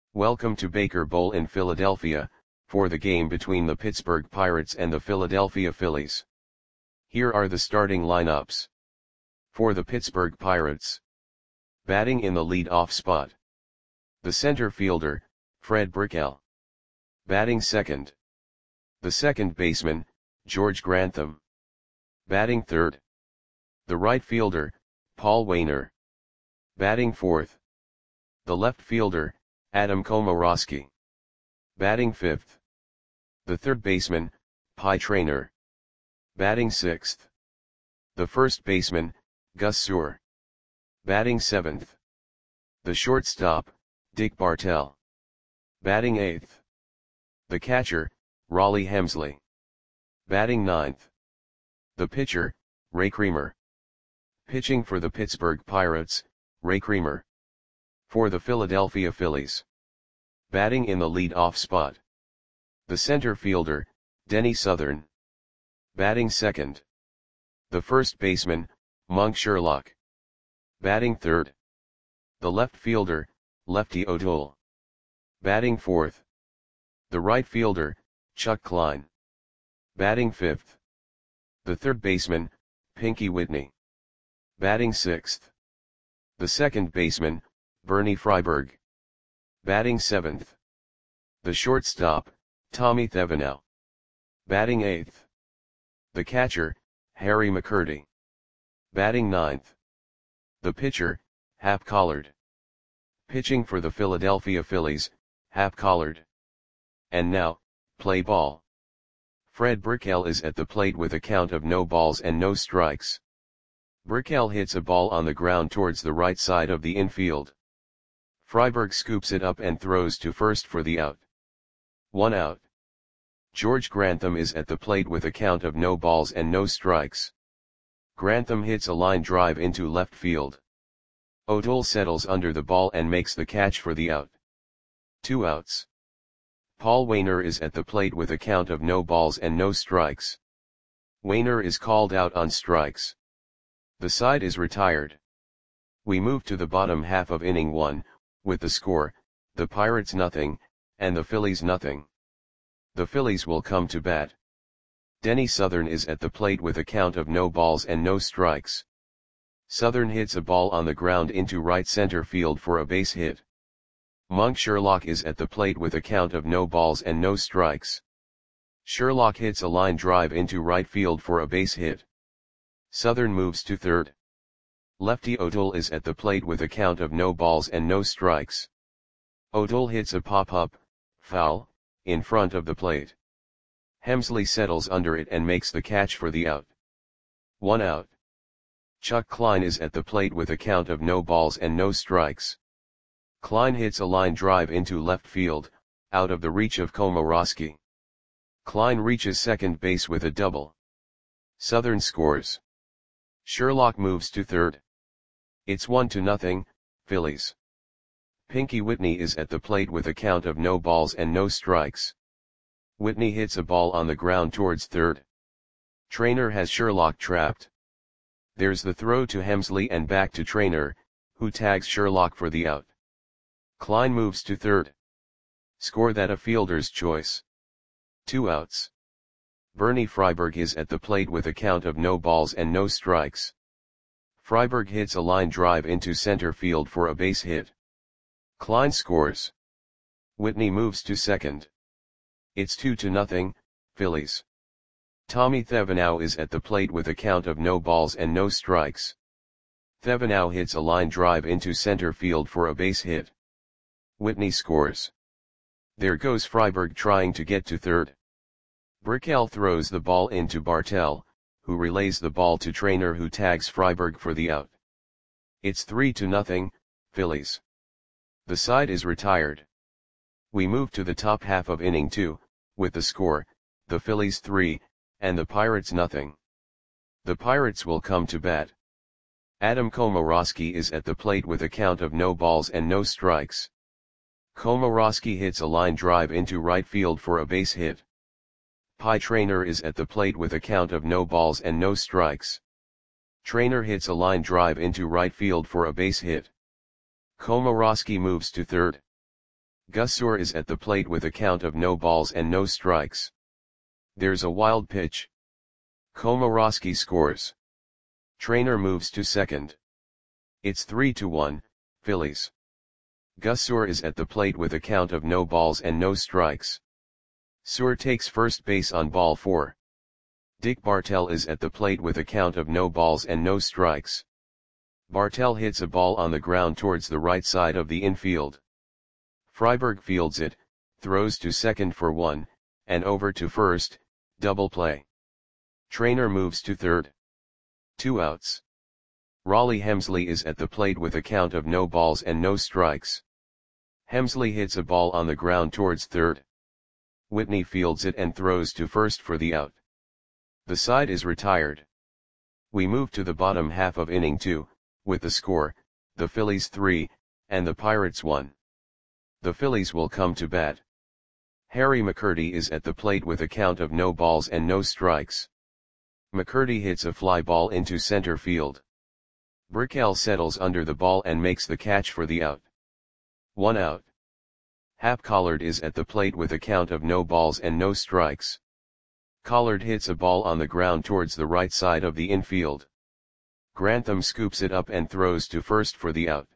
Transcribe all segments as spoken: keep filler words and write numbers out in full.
Welcome to Baker Bowl in Philadelphia, for the game between the Pittsburgh Pirates and the Philadelphia Phillies. Here are the starting lineups. For the Pittsburgh Pirates. Batting in the lead-off spot. The center fielder, Fred Brickell. Batting second. The second baseman, George Grantham. Batting third. The right fielder, Paul Waner. Batting fourth. The left fielder, Adam Komoroski. Batting fifth. The third baseman, Pie Traynor. Batting sixth. The first baseman, Gus Sewell. Batting seventh. The shortstop, Dick Bartell. Batting eighth. The catcher, Rollie Hemsley. Batting ninth. The pitcher, Ray Creamer. Pitching for the Pittsburgh Pirates, Ray Creamer. For the Philadelphia Phillies. Batting in the lead-off spot. The center fielder, Denny Southern. Batting second. The first baseman, Monk Sherlock. Batting third. The left fielder, Lefty O'Toole. Batting fourth. The right fielder, Chuck Klein. Batting fifth. The third baseman, Pinky Whitney. Batting sixth. The second baseman, Bernie Freiberg. Batting seventh. The shortstop, Tommy Thevenot. Batting eighth. The catcher, Harry McCurdy. Batting ninth. The pitcher, Hap Collard. Pitching for the Philadelphia Phillies, Hap Collard. And now, play ball. Fred Brickell is at the plate with a count of no balls and no strikes. Brickell hits a ball on the ground towards the right side of the infield. Freiberg scoops it up and throws to first for the out. One out. George Grantham is at the plate with a count of no balls and no strikes. Grantham hits a line drive into left field. O'Toole settles under the ball and makes the catch for the out. Two outs. Paul Waner is at the plate with a count of no balls and no strikes. Waner is called out on strikes. The side is retired. We move to the bottom half of inning one, with the score, the Pirates nothing, and the Phillies nothing. The Phillies will come to bat. Denny Southern is at the plate with a count of no balls and no strikes. Southern hits a ball on the ground into right center field for a base hit. Monk Sherlock is at the plate with a count of no balls and no strikes. Sherlock hits a line drive into right field for a base hit. Southern moves to third. Lefty O'Toole is at the plate with a count of no balls and no strikes. O'Toole hits a pop-up, foul, in front of the plate. Hemsley settles under it and makes the catch for the out. One out. Chuck Klein is at the plate with a count of no balls and no strikes. Klein hits a line drive into left field, out of the reach of Komoroski. Klein reaches second base with a double. Southern scores. Sherlock moves to third. It's one to nothing, Phillies. Pinky Whitney is at the plate with a count of no balls and no strikes. Whitney hits a ball on the ground towards third. Traynor has Sherlock trapped. There's the throw to Hemsley and back to Traynor, who tags Sherlock for the out. Klein moves to third. Score that a fielder's choice. Two outs. Bernie Freiberg is at the plate with a count of no balls and no strikes. Freiberg hits a line drive into center field for a base hit. Klein scores. Whitney moves to second. It's two to nothing, Phillies. Tommy Thevenot is at the plate with a count of no balls and no strikes. Thevenot hits a line drive into center field for a base hit. Whitney scores. There goes Freiberg trying to get to third. Brickell throws the ball into Bartell, who relays the ball to Traynor, who tags Freiberg for the out. It's three to nothing, Phillies. The side is retired. We move to the top half of inning two, with the score, the Phillies three, and the Pirates nothing. The Pirates will come to bat. Adam Komoroski is at the plate with a count of no balls and no strikes. Komoroski hits a line drive into right field for a base hit. Pie Traynor is at the plate with a count of no balls and no strikes. Traynor hits a line drive into right field for a base hit. Komoroski moves to third. Gusur is at the plate with a count of no balls and no strikes. There's a wild pitch. Komorowski scores. Trainer moves to second. It's three to one, Phillies. Gusur is at the plate with a count of no balls and no strikes. Sur takes first base on ball four. Dick Bartell is at the plate with a count of no balls and no strikes. Bartell hits a ball on the ground towards the right side of the infield. Freiberg fields it, throws to second for one, and over to first, double play. Trainer moves to third. Two outs. Raleigh Hemsley is at the plate with a count of no balls and no strikes. Hemsley hits a ball on the ground towards third. Whitney fields it and throws to first for the out. The side is retired. We move to the bottom half of inning two, with the score, the Phillies three, and the Pirates one. The Phillies will come to bat. Harry McCurdy is at the plate with a count of no balls and no strikes. McCurdy hits a fly ball into center field. Brickell settles under the ball and makes the catch for the out. One out. Hap Collard is at the plate with a count of no balls and no strikes. Collard hits a ball on the ground towards the right side of the infield. Grantham scoops it up and throws to first for the out.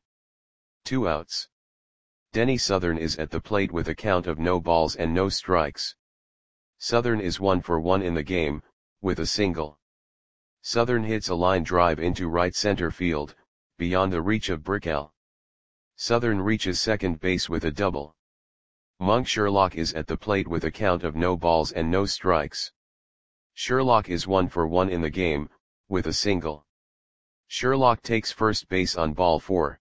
Two outs. Denny Southern is at the plate with a count of no balls and no strikes. Southern is one for one in the game, with a single. Southern hits a line drive into right center field, beyond the reach of Brickell. Southern reaches second base with a double. Monk Sherlock is at the plate with a count of no balls and no strikes. Sherlock is one for one in the game, with a single. Sherlock takes first base on ball four.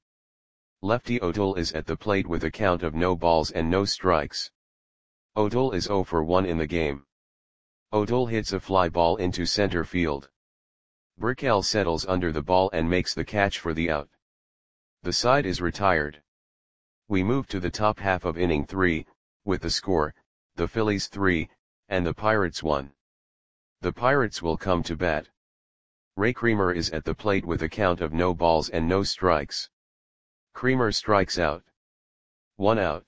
Lefty O'Toole is at the plate with a count of no balls and no strikes. O'Toole is zero for one in the game. O'Toole hits a fly ball into center field. Brickell settles under the ball and makes the catch for the out. The side is retired. We move to the top half of inning three, with the score, the Phillies three, and the Pirates one. The Pirates will come to bat. Ray Creamer is at the plate with a count of no balls and no strikes. Creamer strikes out. One out.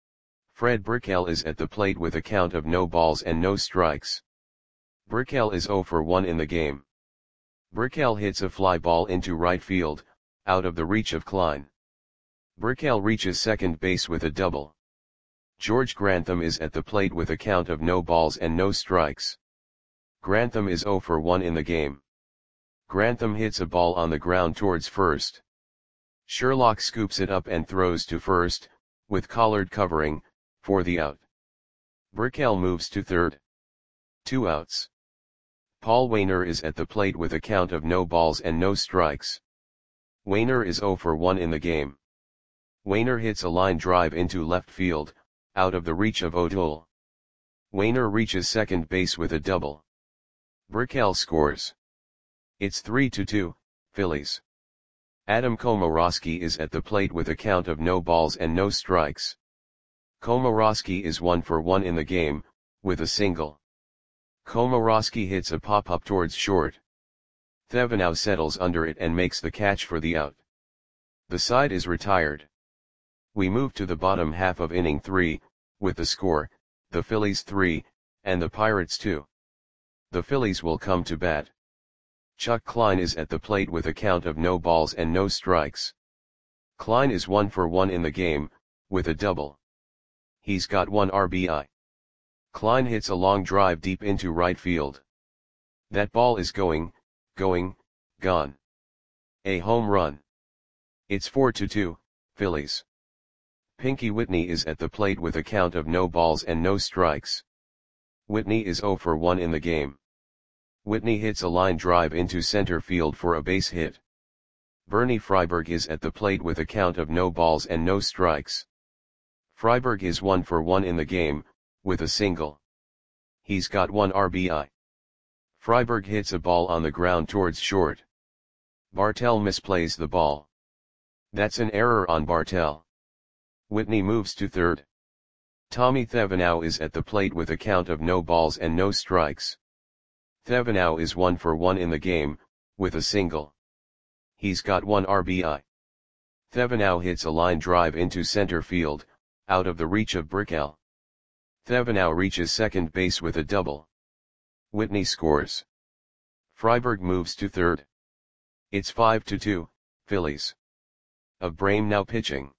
Fred Brickell is at the plate with a count of no balls and no strikes. Brickell is zero for one in the game. Brickell hits a fly ball into right field, out of the reach of Klein. Brickell reaches second base with a double. George Grantham is at the plate with a count of no balls and no strikes. Grantham is zero for one in the game. Grantham hits a ball on the ground towards first. Sherlock scoops it up and throws to first, with Collard covering, for the out. Brickell moves to third. Two outs. Paul Wainer is at the plate with a count of no balls and no strikes. Wainer is zero for one in the game. Wainer hits a line drive into left field, out of the reach of O'Toole. Wainer reaches second base with a double. Brickell scores. It's three to two, Phillies. Adam Komorowski is at the plate with a count of no balls and no strikes. Komorowski is one for one in the game, with a single. Komorowski hits a pop-up towards short. Thevenot settles under it and makes the catch for the out. The side is retired. We move to the bottom half of inning three, with the score, the Phillies three, and the Pirates two. The Phillies will come to bat. Chuck Klein is at the plate with a count of no balls and no strikes. Klein is one for one in the game, with a double. He's got one R B I. Klein hits a long drive deep into right field. That ball is going, going, gone. A home run. It's four to two, Phillies. Pinky Whitney is at the plate with a count of no balls and no strikes. Whitney is zero for one in the game. Whitney hits a line drive into center field for a base hit. Bernie Freiberg is at the plate with a count of no balls and no strikes. Freiberg is one for one in the game, with a single. He's got one R B I. Freiberg hits a ball on the ground towards short. Bartell misplays the ball. That's an error on Bartell. Whitney moves to third. Tommy Thevenot is at the plate with a count of no balls and no strikes. Thevenot is one for one in the game, with a single. He's got one R B I. Thevenot hits a line drive into center field, out of the reach of Brickell. Thevenot reaches second base with a double. Whitney scores. Freiberg moves to third. It's five to two, Phillies. Abraham now pitching.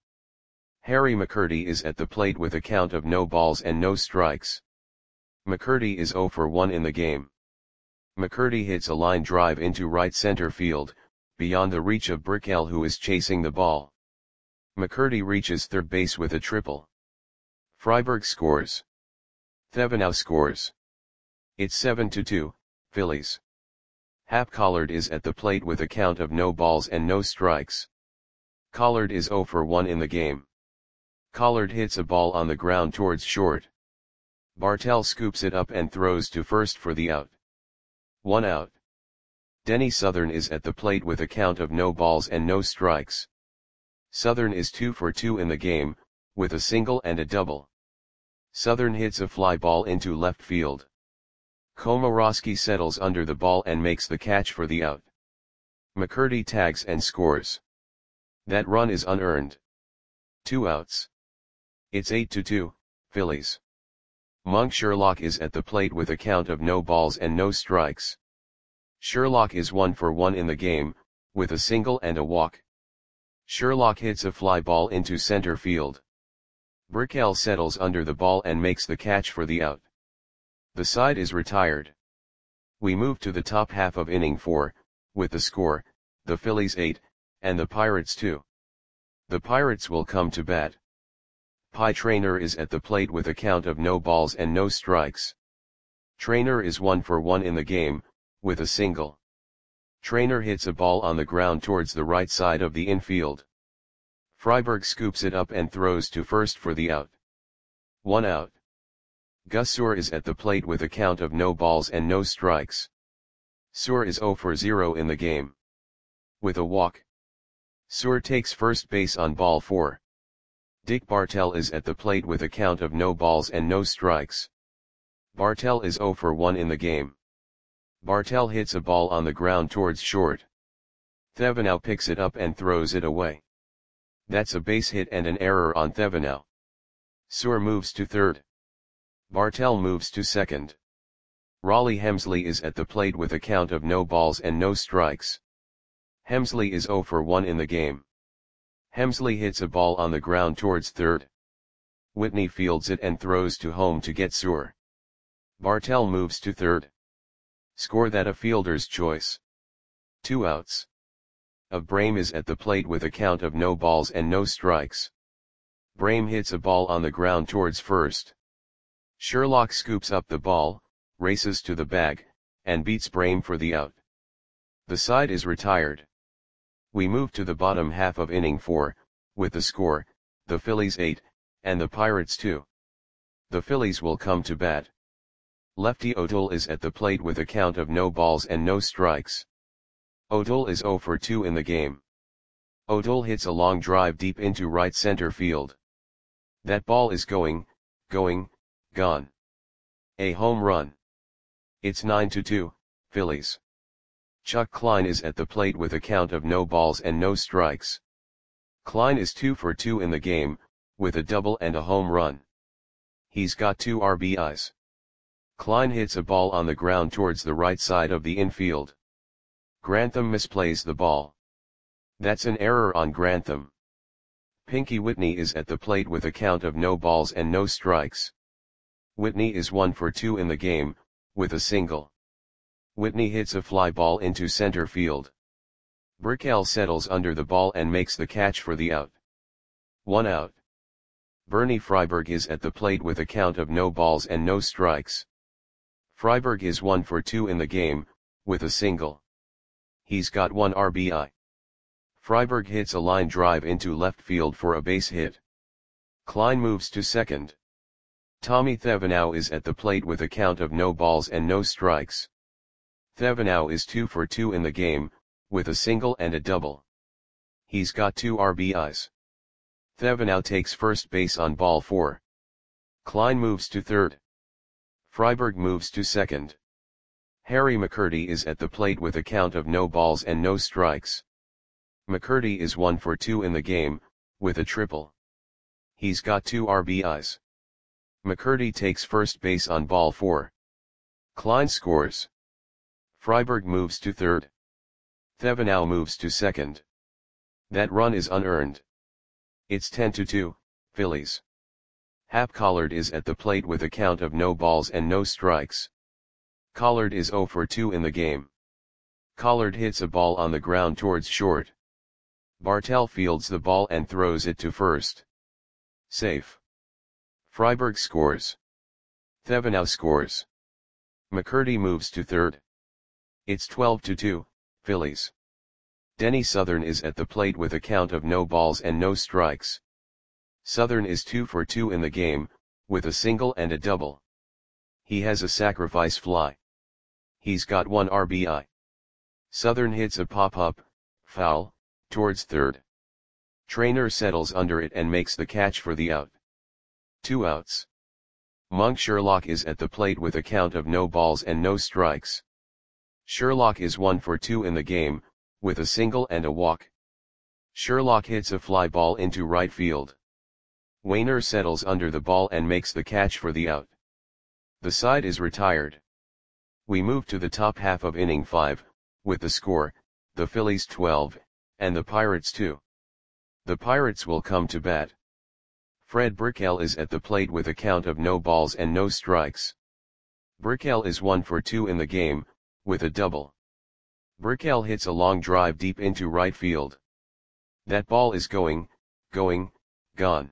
Harry McCurdy is at the plate with a count of no balls and no strikes. McCurdy is zero for one in the game. McCurdy hits a line drive into right center field, beyond the reach of Brickell, who is chasing the ball. McCurdy reaches third base with a triple. Freiberg scores. Thevenot scores. It's seven to two, Phillies. Hap Collard is at the plate with a count of no balls and no strikes. Collard is zero for one in the game. Collard hits a ball on the ground towards short. Bartell scoops it up and throws to first for the out. One out. Denny Southern is at the plate with a count of no balls and no strikes. Southern is two for two in the game, with a single and a double. Southern hits a fly ball into left field. Komorowski settles under the ball and makes the catch for the out. McCurdy tags and scores. That run is unearned. Two outs. It's eight to two, Phillies. Monk Sherlock is at the plate with a count of no balls and no strikes. Sherlock is one for one in the game, with a single and a walk. Sherlock hits a fly ball into center field. Brickell settles under the ball and makes the catch for the out. The side is retired. We move to the top half of inning four, with the score, the Phillies eight, and the Pirates two. The Pirates will come to bat. Pie Traynor is at the plate with a count of no balls and no strikes. Traynor is one for one in the game, with a single. Traynor hits a ball on the ground towards the right side of the infield. Freiberg scoops it up and throws to first for the out. One out. Gus Suhr is at the plate with a count of no balls and no strikes. Suhr is zero for zero in the game. With a walk. Suhr takes first base on ball four. Dick Bartell is at the plate with a count of no balls and no strikes. Bartell is zero for one in the game. Bartell hits a ball on the ground towards short. Thevenot picks it up and throws it away. That's a base hit and an error on Thevenot. Suhr moves to third. Bartell moves to second. Raleigh Hemsley is at the plate with a count of no balls and no strikes. Hemsley is zero for one in the game. Hemsley hits a ball on the ground towards third. Whitney fields it and throws to home to get Suhr. Bartell moves to third. Score that a fielder's choice. Two outs. Abraham is at the plate with a count of no balls and no strikes. Brame hits a ball on the ground towards first. Sherlock scoops up the ball, races to the bag, and beats Brame for the out. The side is retired. We move to the bottom half of inning four, with the score, the Phillies eight, and the Pirates two. The Phillies will come to bat. Lefty O'Toole is at the plate with a count of no balls and no strikes. O'Toole is zero for two in the game. O'Toole hits a long drive deep into right center field. That ball is going, going, gone. A home run. It's nine to two, Phillies. Chuck Klein is at the plate with a count of no balls and no strikes. Klein is two for two in the game, with a double and a home run. He's got two R B Is. Klein hits a ball on the ground towards the right side of the infield. Grantham misplays the ball. That's an error on Grantham. Pinky Whitney is at the plate with a count of no balls and no strikes. Whitney is one for two in the game, with a single. Whitney hits a fly ball into center field. Brickell settles under the ball and makes the catch for the out. One out. Bernie Freiberg is at the plate with a count of no balls and no strikes. Freiberg is one for two in the game, with a single. He's got one R B I. Freiberg hits a line drive into left field for a base hit. Klein moves to second. Tommy Thevenot is at the plate with a count of no balls and no strikes. Thevenot is two for two in the game, with a single and a double. He's got two R B Is. Thevenot takes first base on ball four. Klein moves to third. Freiberg moves to second. Harry McCurdy is at the plate with a count of no balls and no strikes. McCurdy is one for two in the game, with a triple. He's got two R B Is. McCurdy takes first base on ball four. Klein scores. Freiberg moves to third. Thevenot moves to second. That run is unearned. It's ten to two, Phillies. Hap Collard is at the plate with a count of no balls and no strikes. Collard is zero for two in the game. Collard hits a ball on the ground towards short. Bartel fields the ball and throws it to first. Safe. Freiberg scores. Thevenot scores. McCurdy moves to third. It's twelve to two, Phillies. Denny Southern is at the plate with a count of no balls and no strikes. Southern is two for two in the game, with a single and a double. He has a sacrifice fly. He's got one R B I. Southern hits a pop-up, foul, towards third. Trainer settles under it and makes the catch for the out. Two outs. Monk Sherlock is at the plate with a count of no balls and no strikes. Sherlock is one for two in the game, with a single and a walk. Sherlock hits a fly ball into right field. Wainer settles under the ball and makes the catch for the out. The side is retired. We move to the top half of inning five, with the score, the Phillies twelve, and the Pirates two. The Pirates will come to bat. Fred Brickell is at the plate with a count of no balls and no strikes. Brickell is one for two in the game, with a double. Brickell hits a long drive deep into right field. That ball is going, going, gone.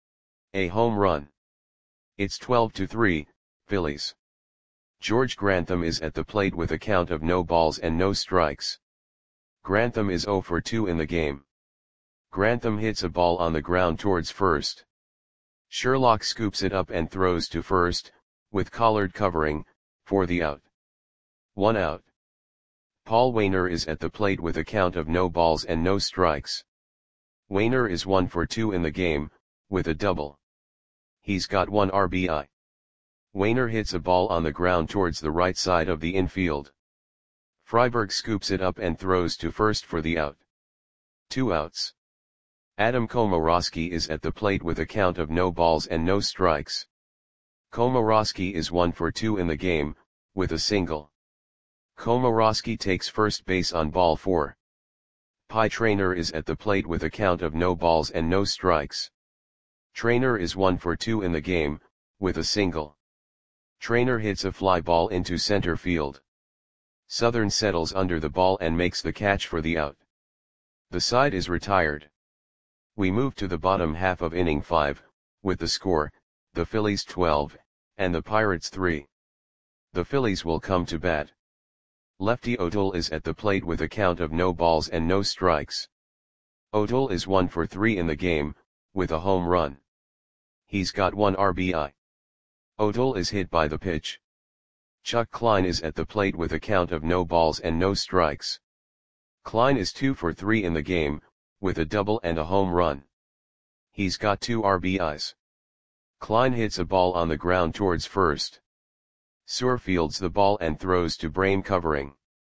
A home run. It's twelve to three, Phillies. George Grantham is at the plate with a count of no balls and no strikes. Grantham is zero for two in the game. Grantham hits a ball on the ground towards first. Sherlock scoops it up and throws to first, with Collard covering, for the out. One out. Paul Wainer is at the plate with a count of no balls and no strikes. Wainer is one for two in the game, with a double. He's got one R B I. Wainer hits a ball on the ground towards the right side of the infield. Freiberg scoops it up and throws to first for the out. Two outs. Adam Komorowski is at the plate with a count of no balls and no strikes. Komorowski is one for two in the game, with a single. Komorowski takes first base on ball four. Pie Trainer is at the plate with a count of no balls and no strikes. Trainer is one for two in the game, with a single. Trainer hits a fly ball into center field. Southern settles under the ball and makes the catch for the out. The side is retired. We move to the bottom half of inning five, with the score, the Phillies twelve, and the Pirates three. The Phillies will come to bat. Lefty O'Toole is at the plate with a count of no balls and no strikes. O'Toole is one for three in the game, with a home run. He's got one R B I. O'Toole is hit by the pitch. Chuck Klein is at the plate with a count of no balls and no strikes. Klein is two for three in the game, with a double and a home run. He's got two R B Is. Klein hits a ball on the ground towards first. Suhr fields the ball and throws to Brame covering.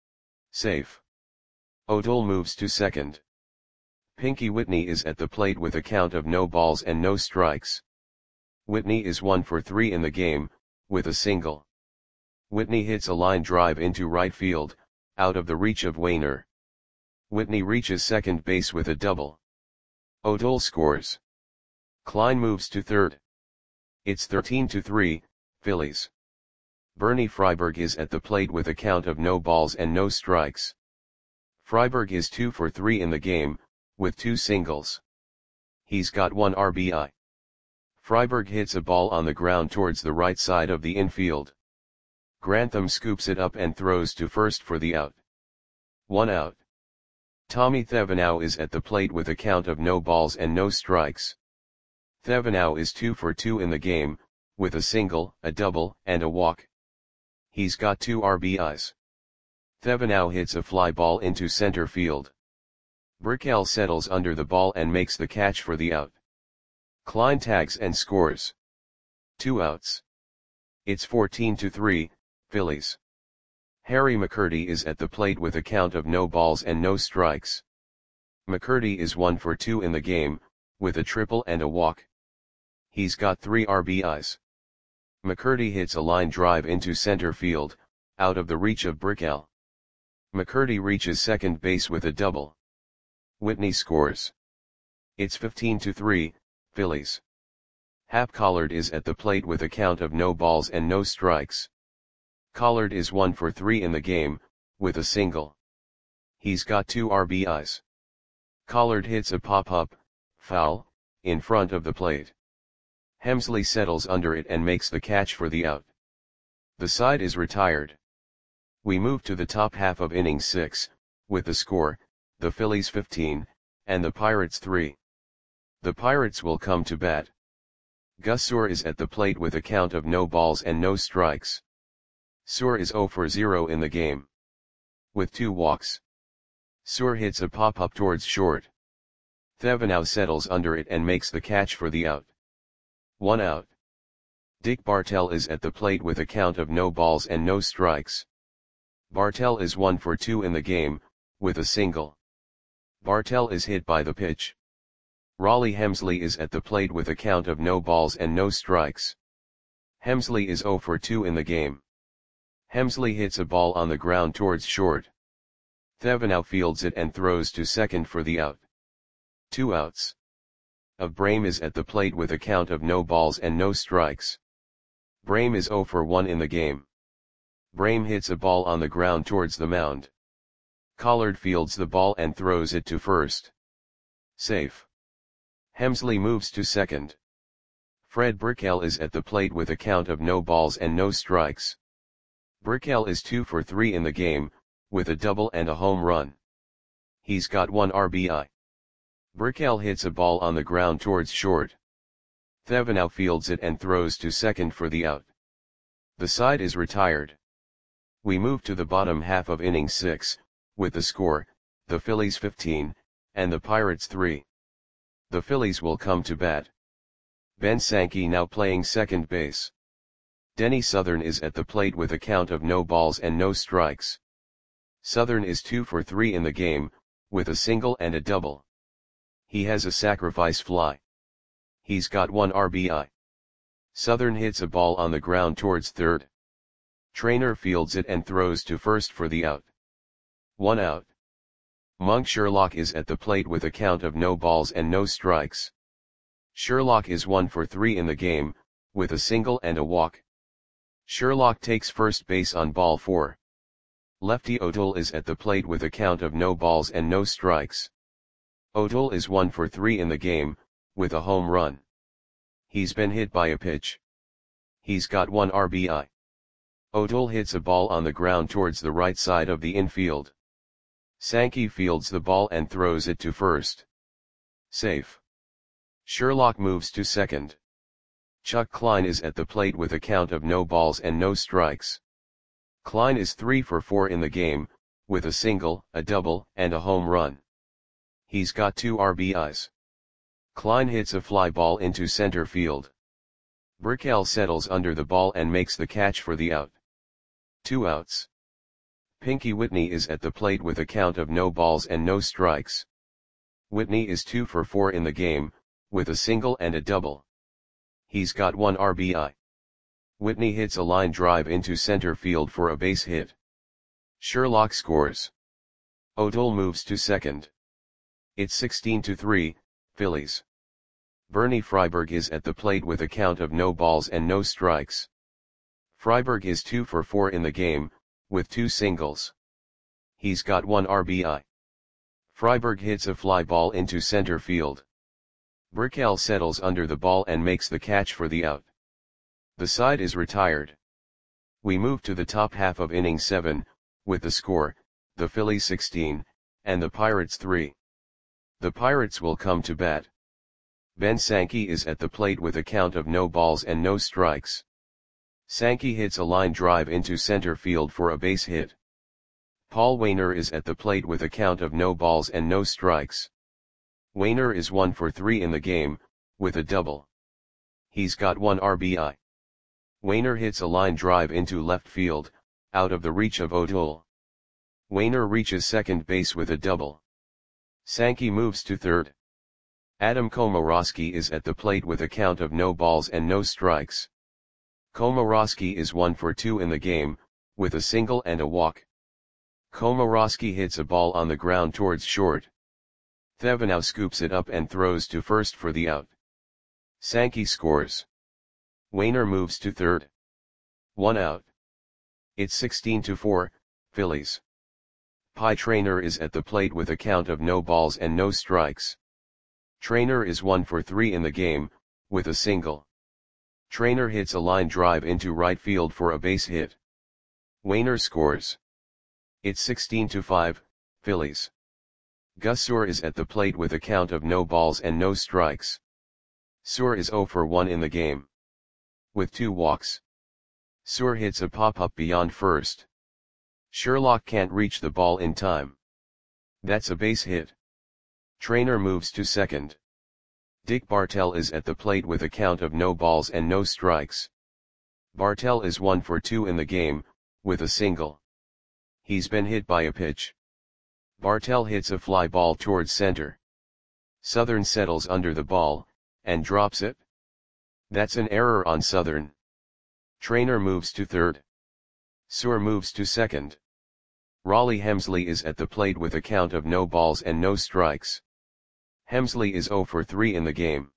Safe. O'Toole moves to second. Pinky Whitney is at the plate with a count of no balls and no strikes. Whitney is one for three in the game, with a single. Whitney hits a line drive into right field, out of the reach of Wainer. Whitney reaches second base with a double. O'Toole scores. Klein moves to third. It's thirteen to three, Phillies. Bernie Freiberg is at the plate with a count of no balls and no strikes. Freiberg is two for three in the game, with two singles. He's got one R B I. Freiberg hits a ball on the ground towards the right side of the infield. Grantham scoops it up and throws to first for the out. One out. Tommy Thevenot is at the plate with a count of no balls and no strikes. Thevenot is two for two in the game, with a single, a double, and a walk. He's got two R B Is. Thevenot hits a fly ball into center field. Brickell settles under the ball and makes the catch for the out. Klein tags and scores. Two outs. It's fourteen to three, Phillies. Harry McCurdy is at the plate with a count of no balls and no strikes. McCurdy is one for two in the game, with a triple and a walk. He's got three R B Is. McCurdy hits a line drive into center field, out of the reach of Brickell. McCurdy reaches second base with a double. Whitney scores. It's fifteen to three, Phillies. Hap Collard is at the plate with a count of no balls and no strikes. Collard is one for three in the game, with a single. He's got two R B Is. Collard hits a pop-up, foul, in front of the plate. Hemsley settles under it and makes the catch for the out. The side is retired. We move to the top half of inning six, with the score, the Phillies fifteen, and the Pirates three. The Pirates will come to bat. Gus Suhr is at the plate with a count of no balls and no strikes. Suhr is zero for zero in the game. With two walks. Suhr hits a pop-up towards short. Thevenot settles under it and makes the catch for the out. One out. Dick Bartell is at the plate with a count of no balls and no strikes. Bartell is one for two in the game, with a single. Bartell is hit by the pitch. Raleigh Hemsley is at the plate with a count of no balls and no strikes. Hemsley is zero for two in the game. Hemsley hits a ball on the ground towards short. Thevenot fields it and throws to second for the out. Two outs. Of Brame is at the plate with a count of no balls and no strikes. Brame is zero for one in the game. Brame hits a ball on the ground towards the mound. Collard fields the ball and throws it to first. Safe. Hemsley moves to second. Fred Brickell is at the plate with a count of no balls and no strikes. Brickell is two for three in the game, with a double and a home run. He's got one R B I. Brickell hits a ball on the ground towards short. Thevenot fields it and throws to second for the out. The side is retired. We move to the bottom half of inning six, with the score, the Phillies fifteen, and the Pirates three. The Phillies will come to bat. Ben Sankey now playing second base. Denny Southern is at the plate with a count of no balls and no strikes. Southern is two for three in the game, with a single and a double. He has a sacrifice fly. He's got one R B I. Southern hits a ball on the ground towards third. Trainer fields it and throws to first for the out. One out. Monk Sherlock is at the plate with a count of no balls and no strikes. Sherlock is one for three in the game, with a single and a walk. Sherlock takes first base on ball four. Lefty O'Toole is at the plate with a count of no balls and no strikes. O'Toole is one for three in the game, with a home run. He's been hit by a pitch. He's got one R B I. O'Toole hits a ball on the ground towards the right side of the infield. Sankey fields the ball and throws it to first. Safe. Sherlock moves to second. Chuck Klein is at the plate with a count of no balls and no strikes. Klein is three for four in the game, with a single, a double, and a home run. He's got two R B Is. Klein hits a fly ball into center field. Brickell settles under the ball and makes the catch for the out. Two outs. Pinky Whitney is at the plate with a count of no balls and no strikes. Whitney is two for four in the game, with a single and a double. He's got one R B I. Whitney hits a line drive into center field for a base hit. Sherlock scores. O'Toole moves to second. It's sixteen to three, Phillies. Bernie Freiberg is at the plate with a count of no balls and no strikes. Freiberg is two for four in the game, with two singles. He's got one R B I. Freiberg hits a fly ball into center field. Brickell settles under the ball and makes the catch for the out. The side is retired. We move to the top half of inning seven, with the score, the Phillies sixteen, and the Pirates three. The Pirates will come to bat. Ben Sankey is at the plate with a count of no balls and no strikes. Sankey hits a line drive into center field for a base hit. Paul Waner is at the plate with a count of no balls and no strikes. Waner is one for three in the game, with a double. He's got one R B I. Waner hits a line drive into left field, out of the reach of O'Toole. Waner reaches second base with a double. Sankey moves to third. Adam Komorowski is at the plate with a count of no balls and no strikes. Komorowski is one for two in the game, with a single and a walk. Komorowski hits a ball on the ground towards short. Thevenot scoops it up and throws to first for the out. Sankey scores. Wainer moves to third. One out. It's sixteen to four, Phillies. Pie Traynor is at the plate with a count of no balls and no strikes. Traynor is one for three in the game, with a single. Traynor hits a line drive into right field for a base hit. Wainer scores. It's sixteen to five, Phillies. Gus Suhr is at the plate with a count of no balls and no strikes. Suhr is zero for one in the game. With two walks. Suhr hits a pop-up beyond first. Sherlock can't reach the ball in time. That's a base hit. Traynor moves to second. Dick Bartell is at the plate with a count of no balls and no strikes. Bartell is one for two in the game, with a single. He's been hit by a pitch. Bartell hits a fly ball towards center. Southern settles under the ball, and drops it. That's an error on Southern. Traynor moves to third. Suhr moves to second. Raleigh Hemsley is at the plate with a count of no balls and no strikes. Hemsley is zero for three in the game.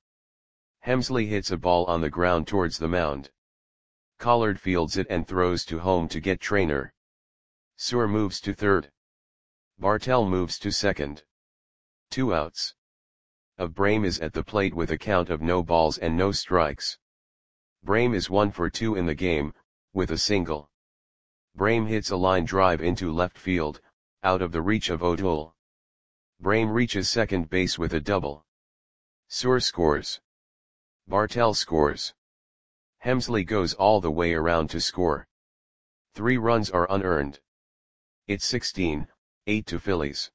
Hemsley hits a ball on the ground towards the mound. Collard fields it and throws to home to get Traynor. Suhr moves to third. Bartell moves to second. Two outs. Of Brame is at the plate with a count of no balls and no strikes. Brame is one for two in the game, with a single. Brame hits a line drive into left field, out of the reach of O'Toole. Brame reaches second base with a double. Suhr scores. Bartell scores. Hemsley goes all the way around to score. Three runs are unearned. It's sixteen, eight to Phillies.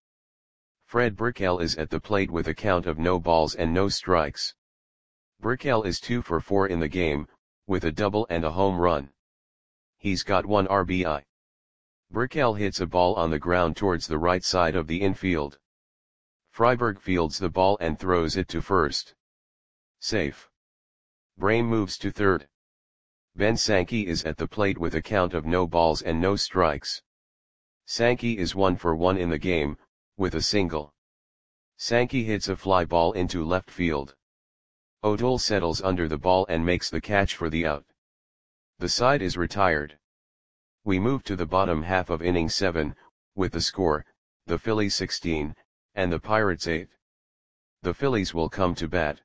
Fred Brickell is at the plate with a count of no balls and no strikes. Brickell is two for four in the game, with a double and a home run. He's got one R B I. Brickell hits a ball on the ground towards the right side of the infield. Freiberg fields the ball and throws it to first. Safe. Brame moves to third. Ben Sankey is at the plate with a count of no balls and no strikes. Sankey is one for one in the game, with a single. Sankey hits a fly ball into left field. O'Toole settles under the ball and makes the catch for the out. The side is retired. We move to the bottom half of inning seven, with the score, the Phillies sixteen, and the Pirates eight. The Phillies will come to bat.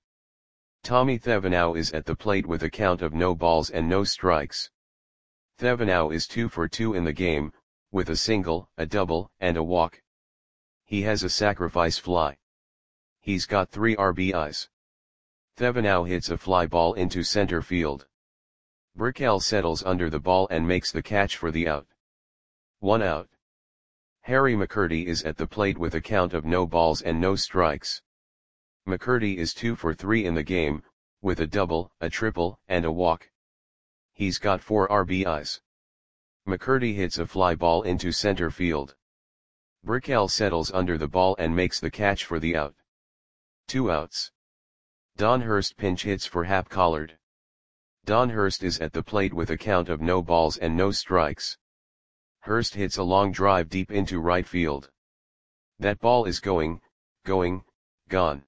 Tommy Thevenot is at the plate with a count of no balls and no strikes. Thevenot is two for two in the game, with a single, a double, and a walk. He has a sacrifice fly. He's got three R B Is. Thevenot hits a fly ball into center field. Brickell settles under the ball and makes the catch for the out. One out. Harry McCurdy is at the plate with a count of no balls and no strikes. McCurdy is two for three in the game, with a double, a triple, and a walk. He's got four R B Is. McCurdy hits a fly ball into center field. Brickell settles under the ball and makes the catch for the out. Two outs. Don Hurst pinch hits for Hap Collard. Don Hurst is at the plate with a count of no balls and no strikes. Hurst hits a long drive deep into right field. That ball is going, going, gone.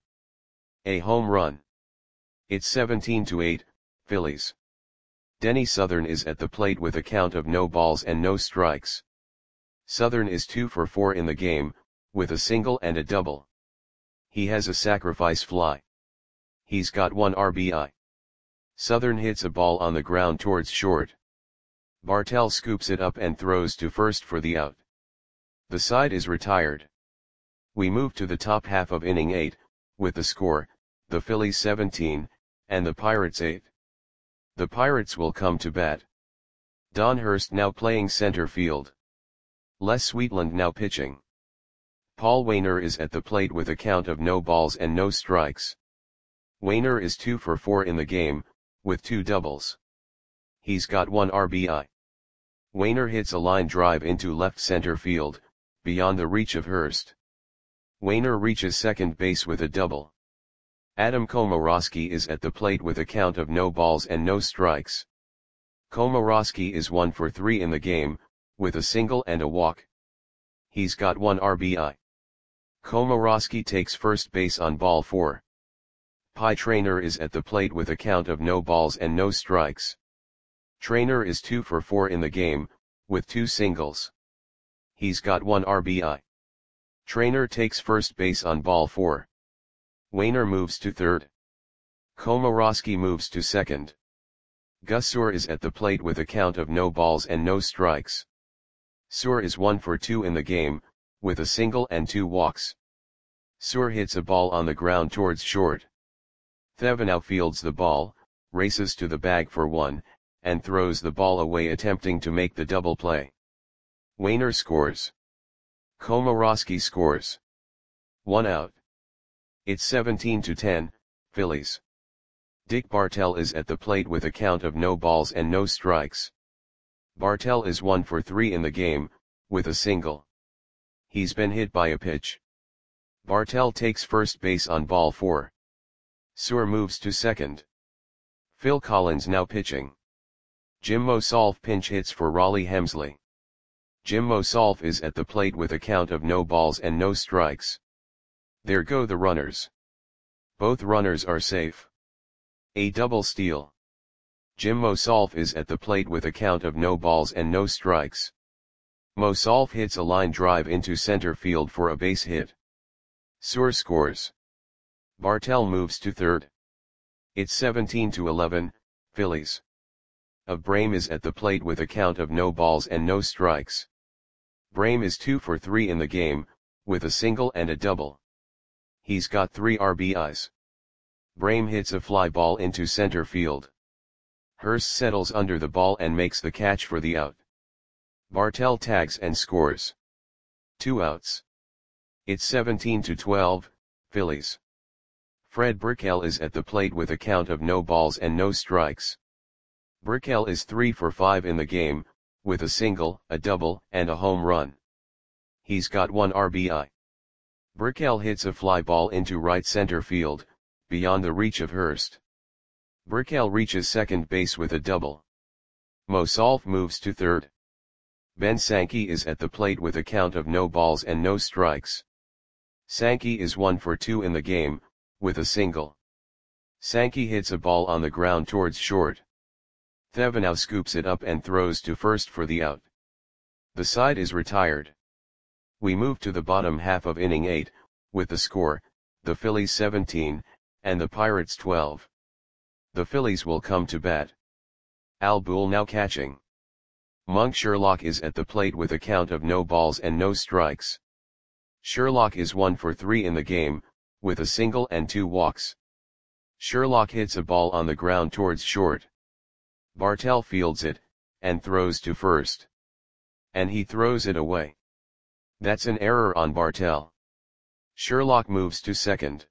A home run. It's seventeen to eight, Phillies. Denny Southern is at the plate with a count of no balls and no strikes. Southern is two for four in the game, with a single and a double. He has a sacrifice fly. He's got one R B I. Southern hits a ball on the ground towards short. Bartell scoops it up and throws to first for the out. The side is retired. We move to the top half of inning eight, with the score, the Phillies seventeen, and the Pirates eight. The Pirates will come to bat. Don Hurst now playing center field. Les Sweetland now pitching. Paul Wainer is at the plate with a count of no balls and no strikes. Wainer is two for four in the game, with two doubles. He's got one R B I. Wainer hits a line drive into left center field, beyond the reach of Hurst. Wainer reaches second base with a double. Adam Komorowski is at the plate with a count of no balls and no strikes. Komorowski is one for three in the game, with a single and a walk. He's got one R B I. Komorowski takes first base on ball four. Pi Trainer is at the plate with a count of no balls and no strikes. Trainer is two for four in the game, with two singles. He's got one R B I. Trainer takes first base on ball four. Wainer moves to third. Komorowski moves to second. Gus Suhr is at the plate with a count of no balls and no strikes. Suhr is one for two in the game, with a single and two walks. Suhr hits a ball on the ground towards short. Thevenot fields the ball, races to the bag for one, and throws the ball away attempting to make the double play. Wainer scores. Komorowski scores. One out. It's seventeen to ten, Phillies. Dick Bartell is at the plate with a count of no balls and no strikes. Bartell is one for three in the game, with a single. He's been hit by a pitch. Bartell takes first base on ball four. Suhr moves to second. Phil Collins now pitching. Jim Mosolf pinch hits for Raleigh Hemsley. Jim Mosolf is at the plate with a count of no balls and no strikes. There go the runners. Both runners are safe. A double steal. Jim Mosolf is at the plate with a count of no balls and no strikes. Mosolf hits a line drive into center field for a base hit. Suhr scores. Bartell moves to third. It's seventeen to eleven, Phillies. Of Brame is at the plate with a count of no balls and no strikes. Brame is two for three in the game, with a single and a double. He's got three R B Is. Brame hits a fly ball into center field. Hurst settles under the ball and makes the catch for the out. Bartell tags and scores. Two outs. It's seventeen to twelve, Phillies. Fred Brickell is at the plate with a count of no balls and no strikes. Brickell is three for five in the game, with a single, a double, and a home run. He's got one R B I. Brickell hits a fly ball into right center field, beyond the reach of Hurst. Brickell reaches second base with a double. Mosolf moves to third. Ben Sankey is at the plate with a count of no balls and no strikes. Sankey is one for two in the game, with a single. Sankey hits a ball on the ground towards short. Thevenot scoops it up and throws to first for the out. The side is retired. We move to the bottom half of inning eight, with the score, the Phillies seventeen, and the Pirates twelve. The Phillies will come to bat. Al Boole now catching. Monk Sherlock is at the plate with a count of no balls and no strikes. Sherlock is one for three in the game, with a single and two walks. Sherlock hits a ball on the ground towards short. Bartell fields it, and throws to first. And he throws it away. That's an error on Bartell. Sherlock moves to second.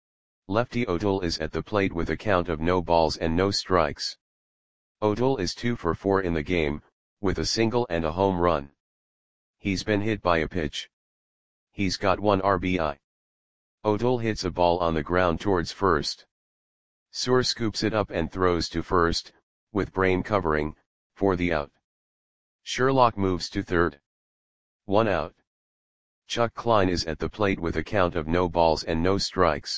Lefty O'Toole is at the plate with a count of no balls and no strikes. O'Toole is two for four in the game, with a single and a home run. He's been hit by a pitch. He's got one R B I. O'Toole hits a ball on the ground towards first. Suhr scoops it up and throws to first, with Brame covering, for the out. Sherlock moves to third. One out. Chuck Klein is at the plate with a count of no balls and no strikes.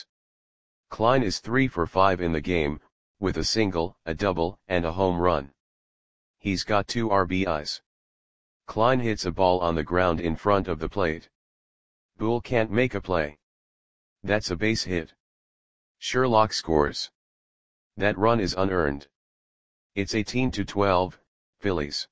Klein is three for five in the game, with a single, a double, and a home run. He's got two R B Is. Klein hits a ball on the ground in front of the plate. Boole can't make a play. That's a base hit. Sherlock scores. That run is unearned. It's eighteen to twelve, Phillies.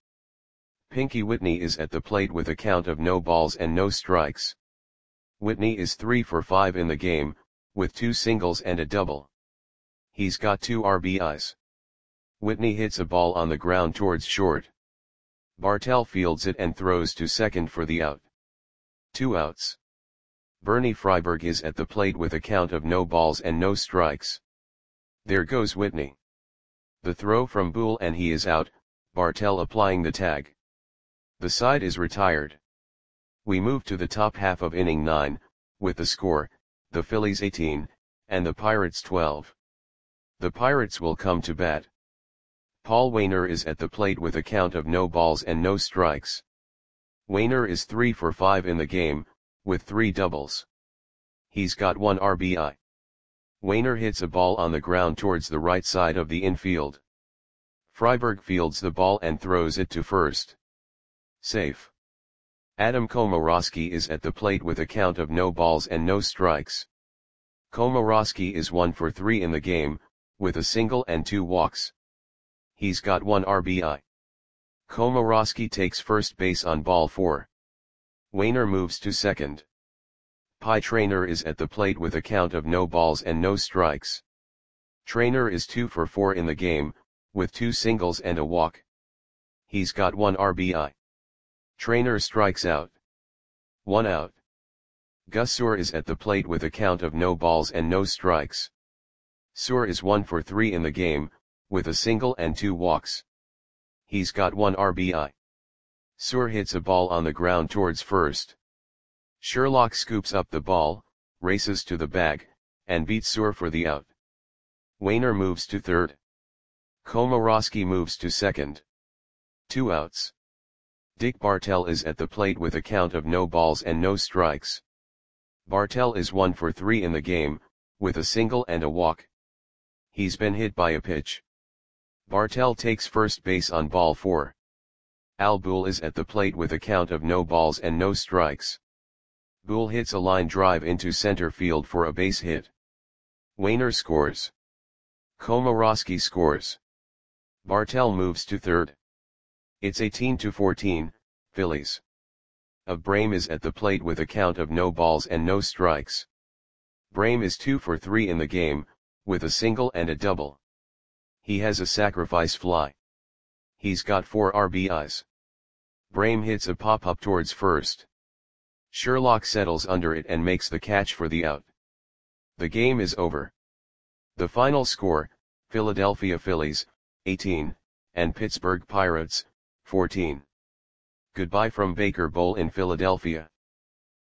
Pinky Whitney is at the plate with a count of no balls and no strikes. Whitney is three for five in the game, with two singles and a double. He's got two R B Is. Whitney hits a ball on the ground towards short. Bartell fields it and throws to second for the out. Two outs. Bernie Freiberg is at the plate with a count of no balls and no strikes. There goes Whitney. The throw from Boole and he is out, Bartell applying the tag. The side is retired. We move to the top half of inning nine, with the score, the Phillies eighteen, and the Pirates twelve. The Pirates will come to bat. Paul Waner is at the plate with a count of no balls and no strikes. Waner is three for five in the game, with three doubles. He's got one R B I. Waner hits a ball on the ground towards the right side of the infield. Freiberg fields the ball and throws it to first. Safe. Adam Komorowski is at the plate with a count of no balls and no strikes. Komorowski is one for three in the game, with a single and two walks. He's got one R B I. Komorowski takes first base on ball four. Waner moves to second. Pie Traynor is at the plate with a count of no balls and no strikes. Traynor is two for four in the game, with two singles and a walk. He's got one R B I. Traynor strikes out. One out. Gus Suhr is at the plate with a count of no balls and no strikes. Suhr is one for three in the game, with a single and two walks. He's got one R B I. Suhr hits a ball on the ground towards first. Sherlock scoops up the ball, races to the bag, and beats Suhr for the out. Waner moves to third. Komorowski moves to second. Two outs. Dick Bartell is at the plate with a count of no balls and no strikes. Bartell is one for three in the game, with a single and a walk. He's been hit by a pitch. Bartell takes first base on ball four. Al Boole is at the plate with a count of no balls and no strikes. Boole hits a line drive into center field for a base hit. Waner scores. Komorowski scores. Bartell moves to third. It's eighteen to fourteen, Phillies. Of Brame is at the plate with a count of no balls and no strikes. Brame is two for three in the game, with a single and a double. He has a sacrifice fly. He's got four R B Is. Brame hits a pop-up towards first. Sherlock settles under it and makes the catch for the out. The game is over. The final score, Philadelphia Phillies, eighteen, and Pittsburgh Pirates, fourteen. Goodbye from Baker Bowl in Philadelphia.